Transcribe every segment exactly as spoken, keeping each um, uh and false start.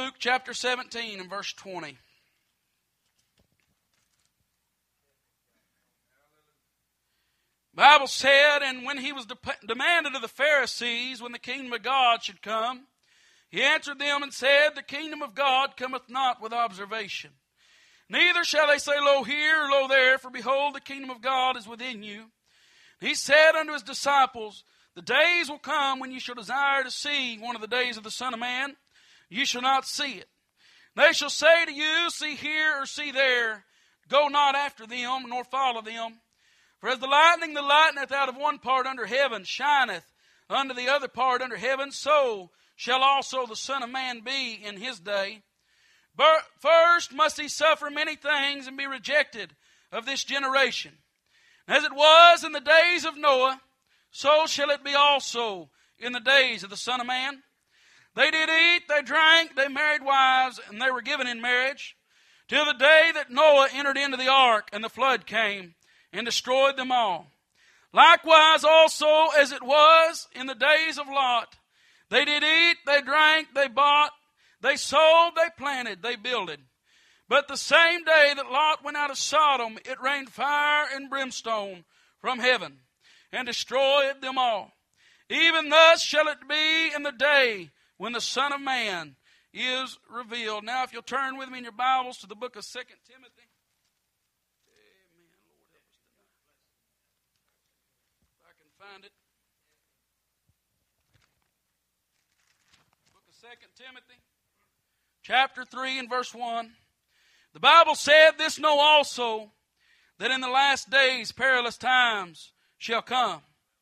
Luke chapter seventeen and verse twenty. The Bible said, and when he was de- demanded of the Pharisees when the kingdom of God should come, he answered them and said, the kingdom of God cometh not with observation. Neither shall they say, lo here, or lo there, for behold, the kingdom of God is within you. He said unto his disciples, the days will come when you shall desire to see one of the days of the Son of Man. You shall not see it. They shall say to you, see here or see there. Go not after them, nor follow them. For as the lightning that lighteneth out of one part under heaven shineth unto the other part under heaven, so shall also the Son of Man be in his day. But first must he suffer many things and be rejected of this generation. As it was in the days of Noah, so shall it be also in the days of the Son of Man. They did eat, they drank, they married wives, and they were given in marriage, till the day that Noah entered into the ark, and the flood came and destroyed them all. Likewise also as it was in the days of Lot. They did eat, they drank, they bought, they sold, they planted, they builded. But the same day that Lot went out of Sodom, it rained fire and brimstone from heaven, and destroyed them all. Even thus shall it be in the day when the Son of Man is revealed. Now if you'll turn with me in your Bibles to the book of Second Timothy. Find it. Book of Second Timothy, chapter three and verse one. The Bible said, this know also, that in the last days perilous times shall come.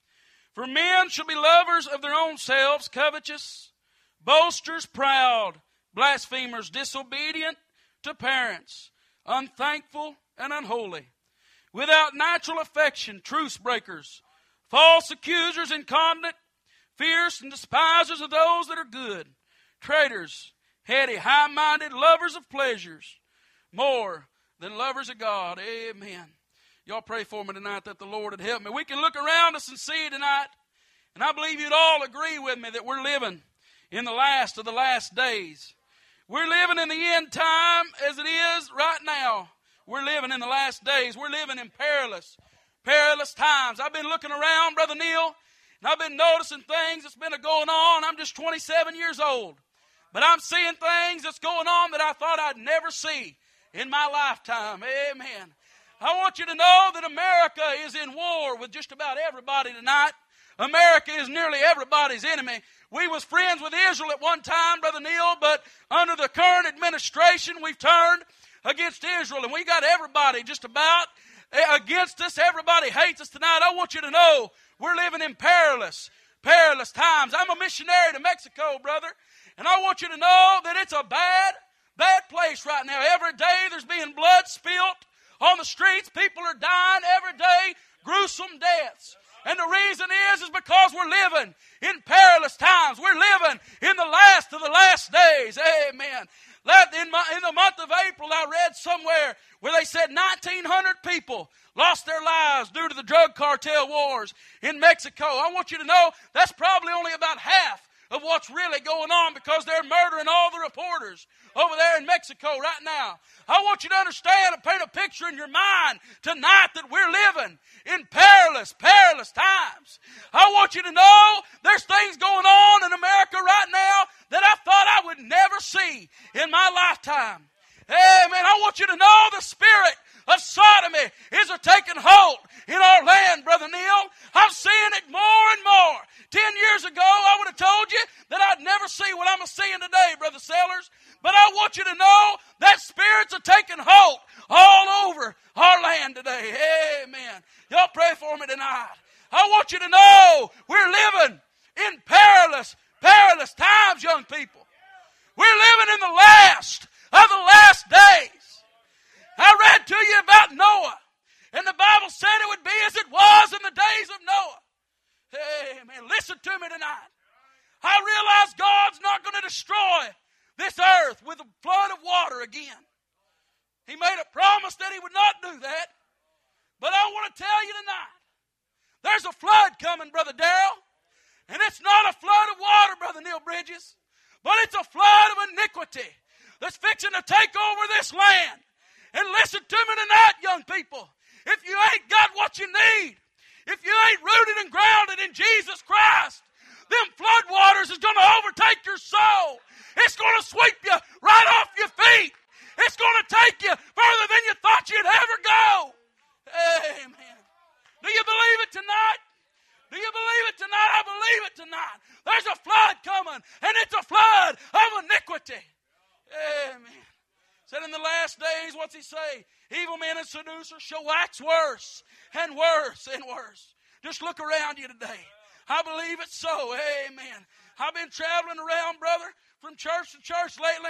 For men shall be lovers of their own selves, covetous, boasters, proud, blasphemers, disobedient to parents, unthankful and unholy, without natural affection, truce breakers, false accusers, incontinent, fierce, and despisers of those that are good, traitors, heady, high-minded, lovers of pleasures, more than lovers of God. Amen. Y'all pray for me tonight that the Lord would help me. We can look around us and see tonight, and I believe you'd all agree with me that we're living in the last of the last days. We're living in the end time as it is right now. We're living in the last days. We're living in perilous Perilous times. I've been looking around, Brother Neil, and I've been noticing things that's been going on. I'm just twenty-seven years old. But I'm seeing things that's going on that I thought I'd never see in my lifetime. Amen. I want you to know that America is in war with just about everybody tonight. America is nearly everybody's enemy. We was friends with Israel at one time, Brother Neil, but under the current administration, we've turned against Israel, and we got everybody just about against us. Everybody hates us tonight. I want you to know we're living in perilous, perilous times. I'm a missionary to Mexico, brother, and I want you to know that it's a bad, bad place right now. Every day there's being blood spilt on the streets. People are dying every day, gruesome deaths. And the reason is, is because we're living in perilous times. We're living in the last of the last days. Amen. In, my, in the month of April, I read somewhere where they said nineteen hundred people lost their lives due to the drug cartel wars in Mexico. I want you to know that's probably only about half of what's really going on, because they're murdering all the reporters over there in Mexico right now. I want you to understand and paint a picture in your mind tonight that we're living in perilous, perilous times. I want you to know there's things going on in America right now that I thought I would never see in my lifetime. Amen. I want you to know the spirit of sodomy is a taking hold in our land, Brother Neil. I'm seeing it more and more. Ten years ago, I would have told you that I'd never see what I'm seeing today, Brother Sellers. But I want you to know that spirits are taking hold all over our land today. Amen. Y'all pray for me tonight. I want you to know we're living in perilous, perilous times, young people. We're living in the last of the last days. I read to you about Noah, and the Bible said it would be as it was in the days of Noah. Amen. Listen to me tonight. I realize God's not going to destroy this earth with a flood of water again. He made a promise that He would not do that. But I want to tell you tonight, there's a flood coming, Brother Darrell. And it's not a flood of water, Brother Neil Bridges, But it's a flood of iniquity that's fixing to take over this land. And listen to me tonight, young people. If you ain't got what you need, if you ain't rooted and grounded in Jesus Christ, them flood waters is going to overtake your soul. It's going to sweep you right off your feet. It's going to take you further than you thought you'd ever go. Amen. Do you believe it tonight? Do you believe it tonight? I believe it tonight. There's a flood coming, and it's a flood of iniquity. Amen. Said in the last days, what's he say? Evil men and seducers shall wax worse and worse and worse. Just look around you today. I believe it's so. Amen. I've been traveling around, brother, from church to church lately,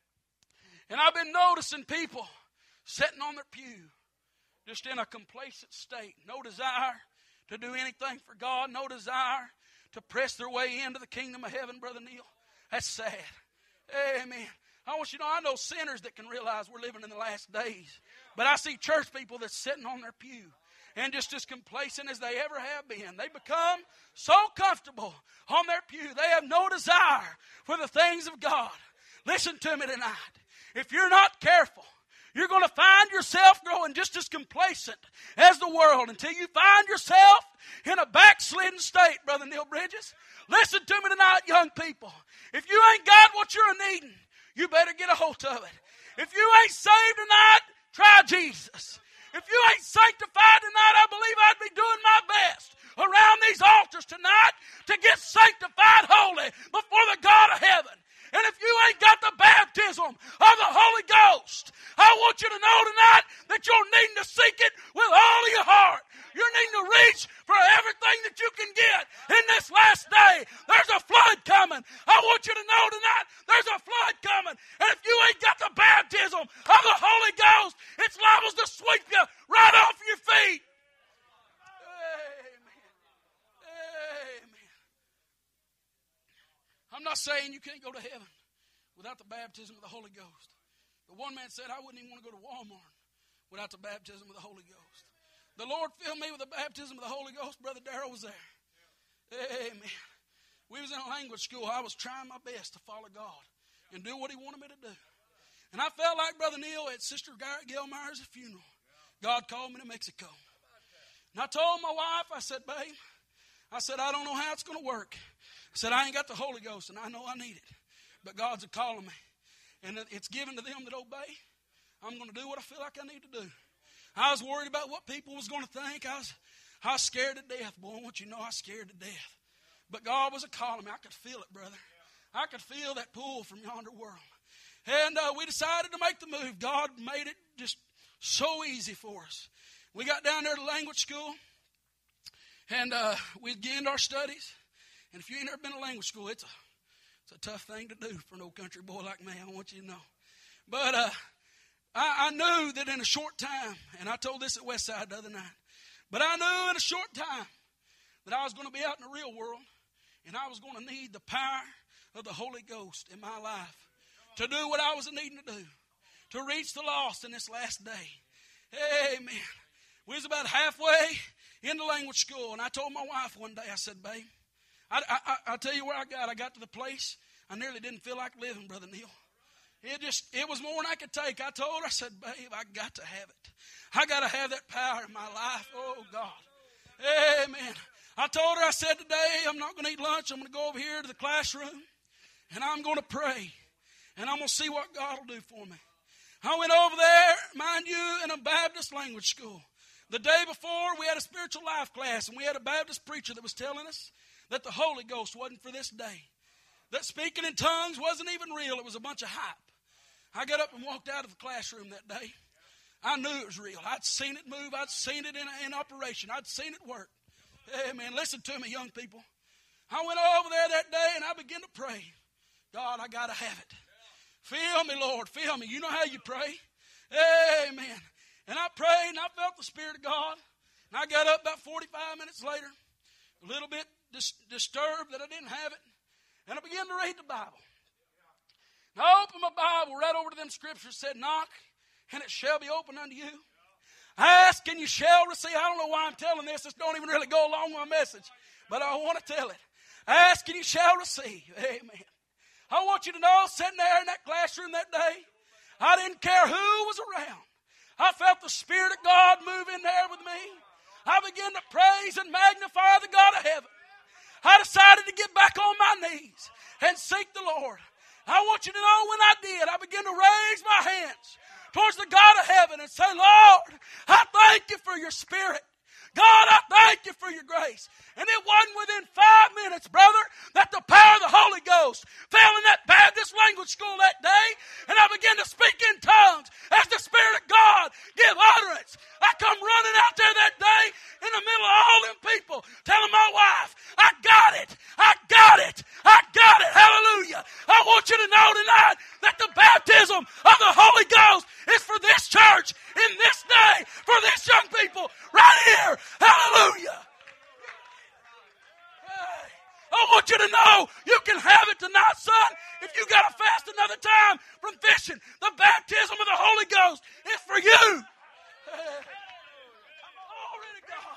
and I've been noticing people sitting on their pew, just in a complacent state. No desire to do anything for God. No desire to press their way into the kingdom of heaven, Brother Neil. That's sad. Amen. I want you to know, I know sinners that can realize we're living in the last days. But I see church people that's sitting on their pew and just as complacent as they ever have been. They become so comfortable on their pew. They have no desire for the things of God. Listen to me tonight. If you're not careful, you're going to find yourself growing just as complacent as the world until you find yourself in a backslidden state, Brother Neil Bridges. Listen to me tonight, young people. If you ain't got what you're needing, you better get a hold of it. If you ain't saved tonight, try Jesus. If you ain't sanctified tonight, I believe I'd be doing my best around these altars tonight to get sanctified holy before the God of heaven. And if you ain't got the baptism of the Holy Ghost, I want you to know tonight that you're needing to seek it with all of your heart. You're needing to reach for everything that you can get in this last day. There's a flood coming. I want you to know tonight there's a flood coming. And if you ain't got the baptism of the Holy Ghost, it's liable to sweep you right off your feet. Amen. Amen. I'm not saying you can't go to heaven without the baptism of the Holy Ghost. But one man said, I wouldn't even want to go to Walmart without the baptism of the Holy Ghost. The Lord filled me with the baptism of the Holy Ghost. Brother Darrell was there. Amen. We was in a language school. I was trying my best to follow God and do what He wanted me to do. And I felt like Brother Neil at Sister Gail Myers' funeral. God called me to Mexico. And I told my wife, I said, babe, I said, I don't know how it's going to work. I said, I ain't got the Holy Ghost, and I know I need it. But God's calling me. And it's given to them that obey. I'm going to do what I feel like I need to do. I was worried about what people was going to think. I was, I was scared to death. Boy, I want you to know I was scared to death. But God was calling me. I could feel it, brother. I could feel that pull from yonder world. And uh, we decided to make the move. God made it just so easy for us. We got down there to language school. And uh, we began our studies. And if you ain't never been to language school, it's a, it's a tough thing to do for an old country boy like me. I want you to know. But uh, I, I knew that in a short time, and I told this at Westside the other night, but I knew in a short time that I was going to be out in the real world, and I was going to need the power of the Holy Ghost in my life to do what I was needing to do, to reach the lost in this last day. Amen. We was about halfway into language school, and I told my wife one day, I said, babe, I, I, I'll tell you where I got. I got to the place I nearly didn't feel like living, Brother Neil. It just, it was more than I could take. I told her, I said, babe, I got to have it. I got to have that power in my life. Oh, God. Amen. I told her, I said, today I'm not going to eat lunch. I'm going to go over here to the classroom, and I'm going to pray, and I'm going to see what God will do for me. I went over there, mind you, in a Baptist language school. The day before, we had a spiritual life class, and we had a Baptist preacher that was telling us that the Holy Ghost wasn't for this day. That speaking in tongues wasn't even real. It was a bunch of hype. I got up and walked out of the classroom that day. I knew it was real. I'd seen it move. I'd seen it in, in operation. I'd seen it work. Hey, man, listen to me, young people. I went over there that day, and I began to pray. God, I got to have it. Fill me, Lord. Fill me. You know how you pray. Amen. And I prayed, and I felt the Spirit of God. And I got up about forty-five minutes later, a little bit dis- disturbed that I didn't have it. And I began to read the Bible. And I opened my Bible, read over to them scriptures, said, knock, and it shall be opened unto you. Ask, and you shall receive. I don't know why I'm telling this. This don't even really go along with my message. But I want to tell it. Ask, and you shall receive. Amen. I want you to know, sitting there in that classroom that day, I didn't care who was around. I felt the Spirit of God move in there with me. I began to praise and magnify the God of heaven. I decided to get back on my knees and seek the Lord. I want you to know when I did, I began to raise my hands towards the God of heaven and say, Lord, I thank you for your Spirit. God, I thank you for your grace. And it wasn't within five minutes, brother, that the power of the Holy Ghost fell in that Baptist language school that day, and I began to speak in tongues as the Spirit of God gave utterance. I come running out there that day in the middle of all them people, telling my wife, I got it, I got it, I got it, hallelujah. I want you to know tonight that the baptism of the Holy Ghost is for this church, in this day, for these young people, right here, hallelujah. I want you to know you can have it tonight, son. If you got to fast another time from fishing, the baptism of the Holy Ghost is for you. Hey. Glory to God.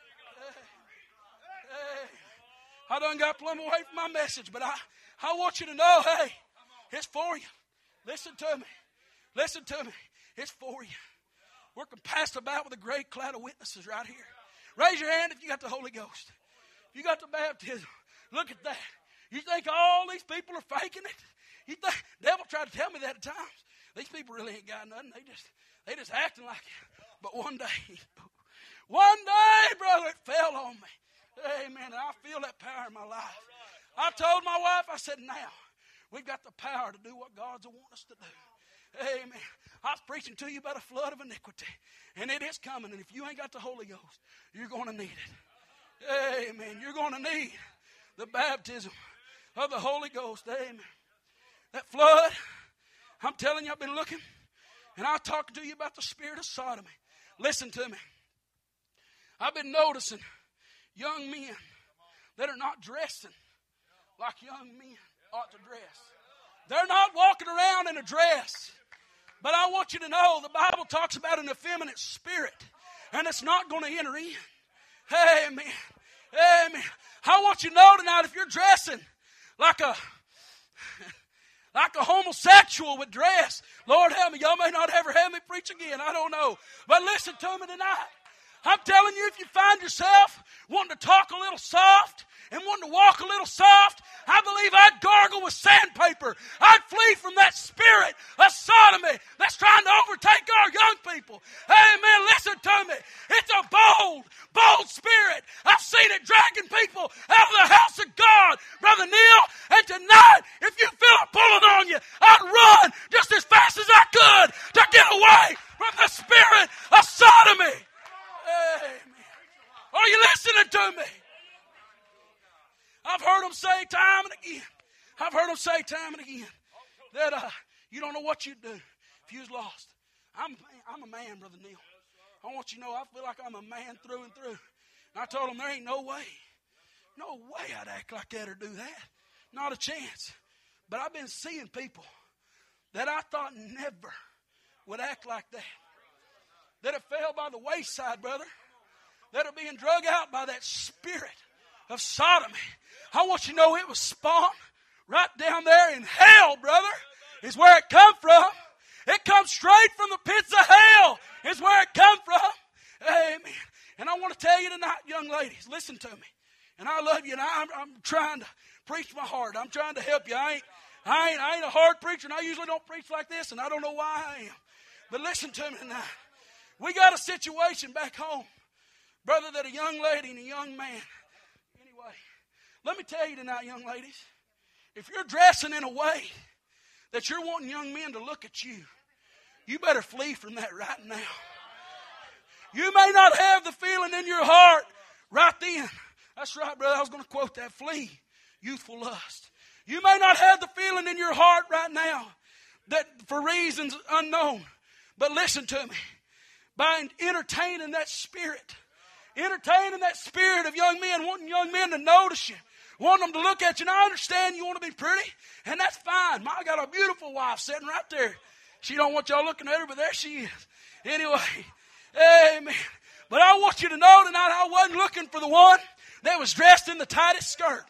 Hey. Hey. I done got plumb away from my message, but I, I want you to know, hey, it's for you. Listen to me. Listen to me. It's for you. We're compassed about with a great cloud of witnesses right here. Raise your hand if you got the Holy Ghost. If you got the baptism. Look at that. You think all these people are faking it? You think the devil tried to tell me that at times. These people really ain't got nothing. They just they just acting like it. But one day, one day, brother, it fell on me. Amen. And I feel that power in my life. I told my wife, I said, now, we've got the power to do what God's wanting us to do. Amen. I was preaching to you about a flood of iniquity. And it is coming. And if you ain't got the Holy Ghost, you're going to need it. Amen. You're going to need the baptism of the Holy Ghost. Amen. That flood, I'm telling you, I've been looking, and I'm talking to you about the spirit of sodomy. Listen to me. I've been noticing young men that are not dressing like young men ought to dress. They're not walking around in a dress. But I want you to know the Bible talks about an effeminate spirit, and it's not going to enter in. Amen. Amen. I want you to know tonight, if you're dressing like a like a homosexual with dress, Lord help me, y'all may not ever have me preach again. I don't know. But listen to me tonight. I'm telling you, if you find yourself wanting to talk a little soft and wanting to walk a little soft, I believe I'd gargle with sandpaper. I'd flee from that spirit of sodomy that's trying to overtake our young people. Amen. Listen to me. It's a bold, bold spirit. I've seen it dragging people out of the house of God, Brother Neil. And tonight, if you feel it pulling on you, I'd run just as fast as I could to get away from the spirit of sodomy. Amen. Are you listening to me? I've heard them say time and again. I've heard them say time and again that uh, you don't know what you'd do if you was lost. I'm, I'm a man, Brother Neil. I want you to know I feel like I'm a man through and through. And I told them there ain't no way. No way I'd act like that or do that. Not a chance. But I've been seeing people that I thought never would act like that. That have fell by the wayside, brother. That are being drug out by that spirit of sodomy. I want you to know it was spawned right down there in hell, brother, is where it come from. It comes straight from the pits of hell is where it come from. Amen. And I want to tell you tonight, young ladies, listen to me. And I love you, and I'm, I'm trying to preach my heart. I'm trying to help you. I ain't, I ain't, I ain't a hard preacher, and I usually don't preach like this, and I don't know why I am. But listen to me tonight. We got a situation back home, brother, that a young lady and a young man. Anyway, let me tell you tonight, young ladies, if you're dressing in a way that you're wanting young men to look at you, you better flee from that right now. You may not have the feeling in your heart right then. That's right, brother. I was going to quote that. Flee youthful lust. You may not have the feeling in your heart right now that for reasons unknown. But listen to me. By entertaining that spirit, entertaining that spirit of young men, wanting young men to notice you, wanting them to look at you. And I understand you want to be pretty, and that's fine. I got a beautiful wife sitting right there. She don't want y'all looking at her, but there she is. Anyway, amen. But I want you to know tonight I wasn't looking for the one that was dressed in the tightest skirt.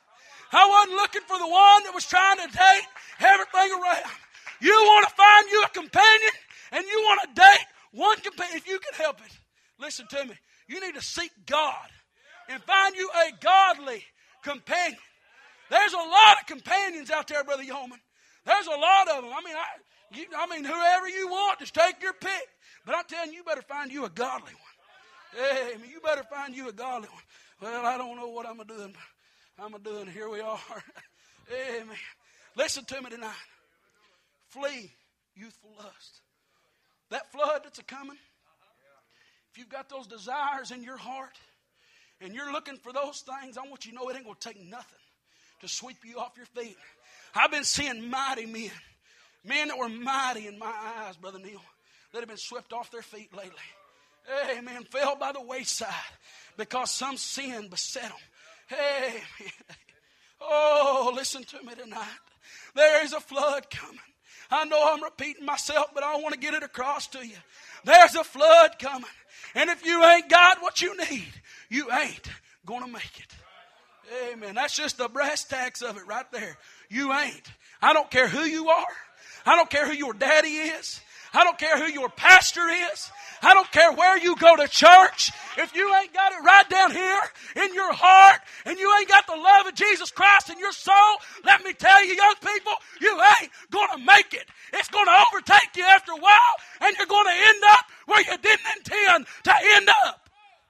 I wasn't looking for the one that was trying to date everything around. You want to find you a companion, and you want to date one companion. If you can help it, listen to me. You need to seek God and find you a godly companion. There's a lot of companions out there, Brother Yeoman. There's a lot of them. I mean, I, you, I mean, whoever you want, just take your pick. But I'm telling you, you better find you a godly one. Hey, I mean, you better find you a godly one. Well, I don't know what I'm doing. I'm doing. Here we are. Amen. Listen to me tonight. Flee youthful lust. That flood that's a coming. If you've got those desires in your heart and you're looking for those things, I want you to know it ain't going to take nothing to sweep you off your feet. I've been seeing mighty men, men that were mighty in my eyes, Brother Neil, that have been swept off their feet lately. Amen. Fell by the wayside because some sin beset them. Amen. Oh, listen to me tonight. There is a flood coming. I know I'm repeating myself, but I want to get it across to you. There's a flood coming. And if you ain't got what you need, you ain't going to make it. Amen. That's just the brass tacks of it right there. You ain't. I don't care who you are. I don't care who your daddy is. I don't care who your pastor is. I don't care where you go to church. If you ain't got it right down here in your heart and you ain't got the love of Jesus Christ in your soul, let me tell you, young people, you ain't going to make it. It's going to overtake you after a while, and you're going to end up where you didn't intend to end up.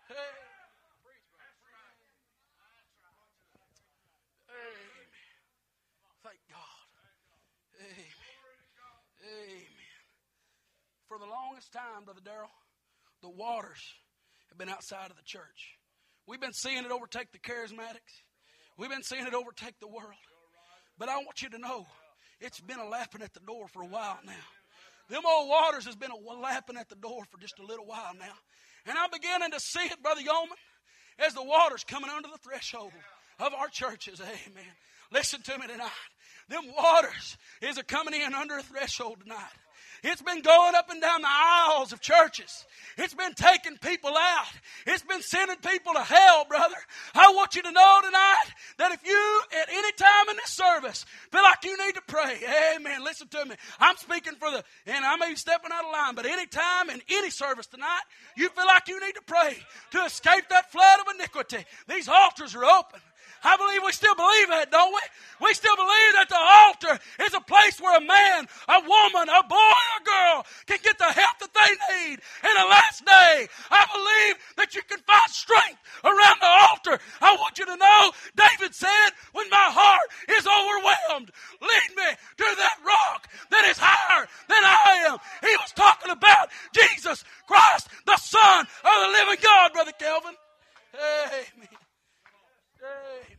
For the longest time, Brother Darrell, the waters have been outside of the church. We've been seeing it overtake the charismatics. We've been seeing it overtake the world. But I want you to know, it's been a lapping at the door for a while now. Them old waters has been a lapping at the door for just a little while now. And I'm beginning to see it, Brother Yeoman, as the waters coming under the threshold of our churches. Amen. Listen to me tonight. Them waters is a coming in under a threshold tonight. It's been going up and down the aisles of churches. It's been taking people out. It's been sending people to hell, brother. I want you to know tonight that if you, at any time in this service, feel like you need to pray, amen, listen to me. I'm speaking for the, and I may be stepping out of line, but any time in any service tonight, you feel like you need to pray to escape that flood of iniquity. These altars are open. I believe we still believe that, don't we? We still believe that the altar is a place where a man, a woman, a boy, or a girl can get the help that they need in the last day. I believe that you can find strength around the altar. I want you to know, David said, when my heart is overwhelmed, lead me to that rock that is higher than I am. He was talking about Jesus Christ, the Son of the living God, Brother Kelvin. Amen. Amen.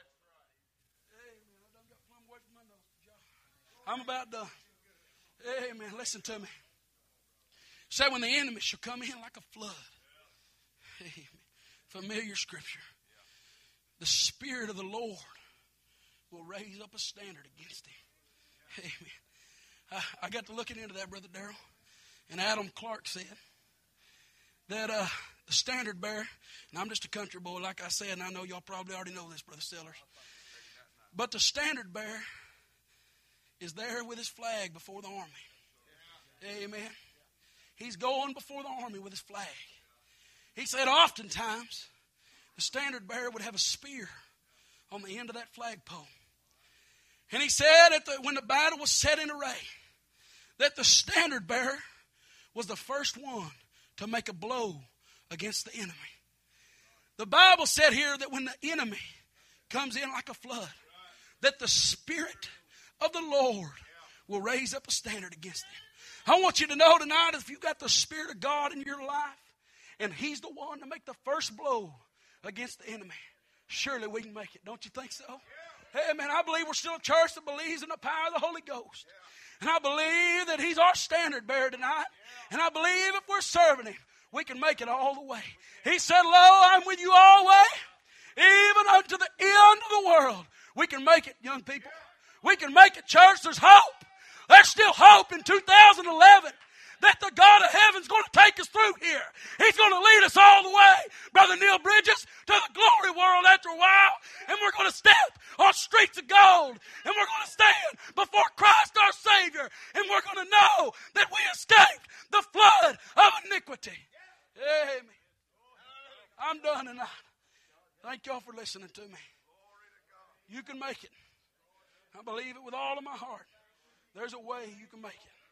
I'm about done. Amen. Listen to me. Say when the enemy shall come in like a flood. Amen. Familiar scripture. The Spirit of the Lord will raise up a standard against him. Amen. I, I got to looking into that, Brother Darrell. And Adam Clark said that uh, the standard bearer, and I'm just a country boy, like I said, and I know y'all probably already know this, Brother Sellers. But the standard bearer is there with his flag before the army. Amen. He's going before the army with his flag. He said oftentimes the standard bearer would have a spear on the end of that flagpole. And he said that the, when the battle was set in array, that the standard bearer was the first one to make a blow against the enemy. The Bible said here that when the enemy comes in like a flood, that the Spirit of the Lord will raise up a standard against him. I want you to know tonight, if you've got the Spirit of God in your life, and He's the one to make the first blow against the enemy, surely we can make it. Don't you think so? Hey, man, I believe we're still a church that believes in the power of the Holy Ghost. And I believe that He's our standard bearer tonight. And I believe if we're serving Him, we can make it all the way. He said, lo, I'm with you always, even unto the end of the world. We can make it, young people. We can make it, church. There's hope. There's still hope in two thousand eleven. that the God of heaven's going to take us through here. He's going to lead us all the way, Brother Neil Bridges, to the glory world after a while. And we're going to step on streets of gold. And we're going to stand before Christ our Savior. And we're going to know that we escaped the flood of iniquity. Amen. I'm done tonight. Thank y'all for listening to me. You can make it. I believe it with all of my heart. There's a way you can make it.